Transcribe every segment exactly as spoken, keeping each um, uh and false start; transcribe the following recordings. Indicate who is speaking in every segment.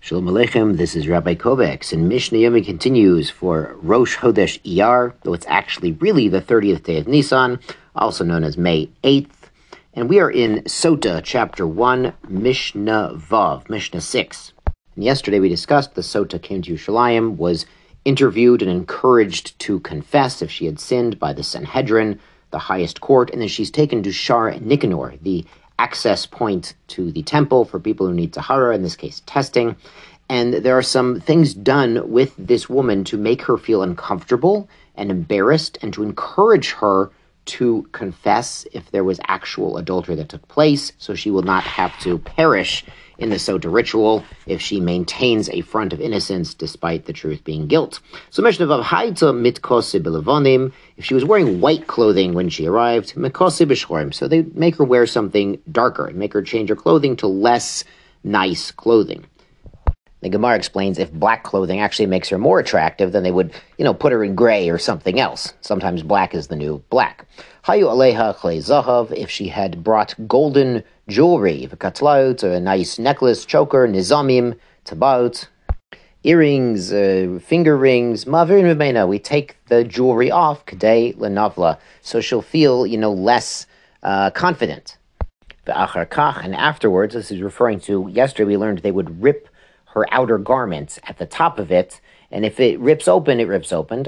Speaker 1: Shalom Aleichem, this is Rabbi Kovacs, and Mishnah Yomi continues for Rosh Chodesh Iyar, though it's actually really the thirtieth day of Nisan, also known as May eighth, and we are in Sota, chapter one, Mishnah Vav, Mishnah six. And yesterday we discussed the Sota came to Yerushalayim, was interviewed and encouraged to confess if she had sinned by the Sanhedrin, the highest court, and then she's taken to Shar Nicanor, the access point to the temple for people who need tahara, in this case testing. And there are some things done with this woman to make her feel uncomfortable and embarrassed and to encourage her to confess if there was actual adultery that took place, so she will not have to perish in the Sota ritual if she maintains a front of innocence despite the truth being guilt. So Mishnah Vav Haita mitkose b'levonim, if she was wearing white clothing when she arrived, mikose b'shchorim, so they make her wear something darker and make her change her clothing to less nice clothing. The Gemara explains if black clothing actually makes her more attractive, then they would, you know, put her in gray or something else. Sometimes black is the new black. Hayu aleha chlei zahav, if she had brought golden jewelry, v'katlaut, a nice necklace, choker, nizamim, tabaut, earrings, uh, finger rings, mavirin v'meina, we take the jewelry off, k'dei lenavla, so she'll feel, you know, less uh, confident. V'achar kach, and afterwards, this is referring to, yesterday we learned they would rip her outer garments at the top of it, and if it rips open, it rips open.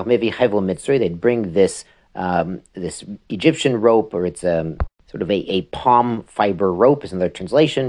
Speaker 1: They'd bring this um, this Egyptian rope, or it's a sort of a, a palm fiber rope, is another translation.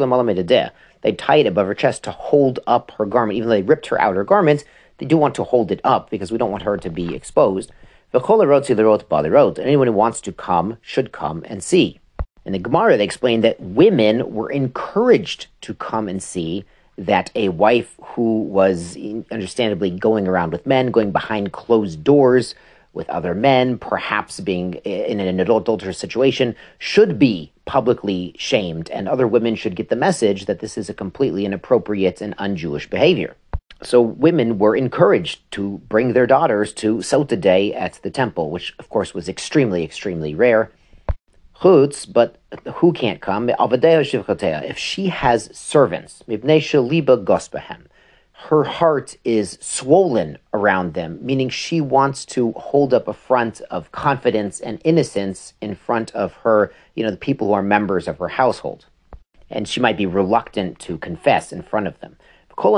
Speaker 1: They'd tie it above her chest to hold up her garment. Even though they ripped her outer garments, they do want to hold it up because we don't want her to be exposed. And anyone who wants to come should come and see. In the Gemara, they explained that women were encouraged to come and see that a wife who was understandably going around with men, going behind closed doors with other men, perhaps being in an adulterous situation, should be publicly shamed, and other women should get the message that this is a completely inappropriate and un-Jewish behavior. So women were encouraged to bring their daughters to Sota Day at the temple, which of course was extremely, extremely rare. Chutz, but who can't come? If she has servants, her heart is swollen around them, meaning she wants to hold up a front of confidence and innocence in front of her, you know, the people who are members of her household. And she might be reluctant to confess in front of them. All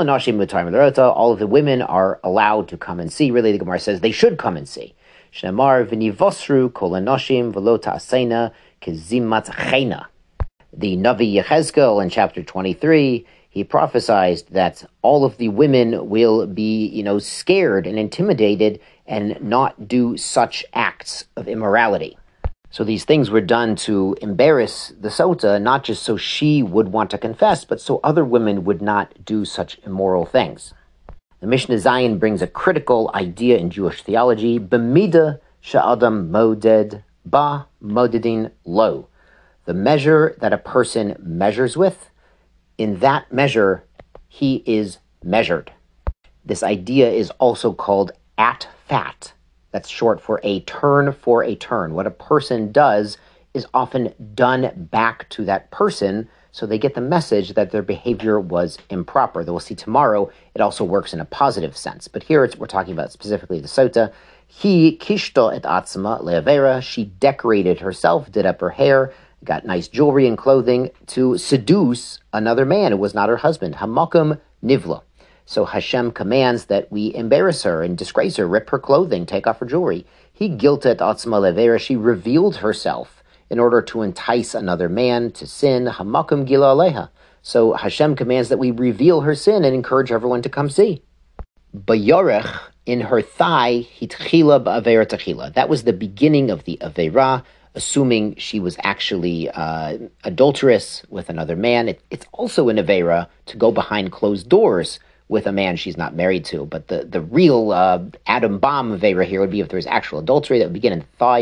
Speaker 1: of the women are allowed to come and see. Really, the Gemara says they should come and see. Shnamar v'nivosru kol hanoshim v'lo ta'asena kezimat chena. The Navi Yechezkel in chapter twenty-three, he prophesied that all of the women will be, you know, scared and intimidated and not do such acts of immorality. So these things were done to embarrass the Sota, not just so she would want to confess, but so other women would not do such immoral things. The Mishnah Zayin brings a critical idea in Jewish theology, b'mida sha'adam moded ba modedin lo. The measure that a person measures with, in that measure, he is measured. This idea is also called at fat. That's short for a turn for a turn. What a person does is often done back to that person, so they get the message that their behavior was improper. Though we'll see tomorrow, it also works in a positive sense. But here it's, we're talking about specifically the Sota. He kishto et atzma leavera. She decorated herself, did up her hair, got nice jewelry and clothing to seduce another man who was not her husband. Hamakum nivla. So Hashem commands that we embarrass her and disgrace her, rip her clothing, take off her jewelry. He guilted et atzma leavera. She revealed herself in order to entice another man to sin. Hamakum gila aleha. So Hashem commands that we reveal her sin and encourage everyone to come see. Bayorech, in her thigh, hitchila ba'avera techila. That was the beginning of the avera, assuming she was actually uh, adulterous with another man. It, it's also an avera to go behind closed doors with a man she's not married to. But the, the real uh, Adam bomb avera here would be if there was actual adultery. That would begin in the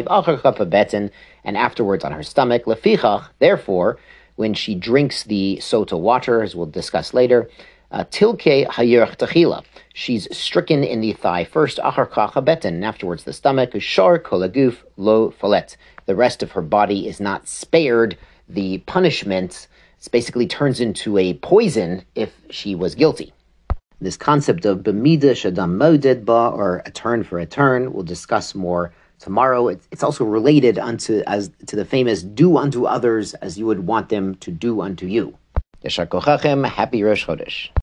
Speaker 1: thigh, and afterwards on her stomach. Lefichach, therefore, when she drinks the Sota water, as we'll discuss later, tilke hayirach techila. She's stricken in the thigh first, achar kach habeten, and afterwards the stomach. Shar kolaguf lo falet. The rest of her body is not spared the punishment This basically turns into a poison if she was guilty. This concept of b'mida shadam moded ba, or a turn for a turn, we'll discuss more tomorrow. It's, it's also related unto as to the famous "do unto others as you would want them to do unto you." Yashar kochachem. Happy Rosh Chodesh.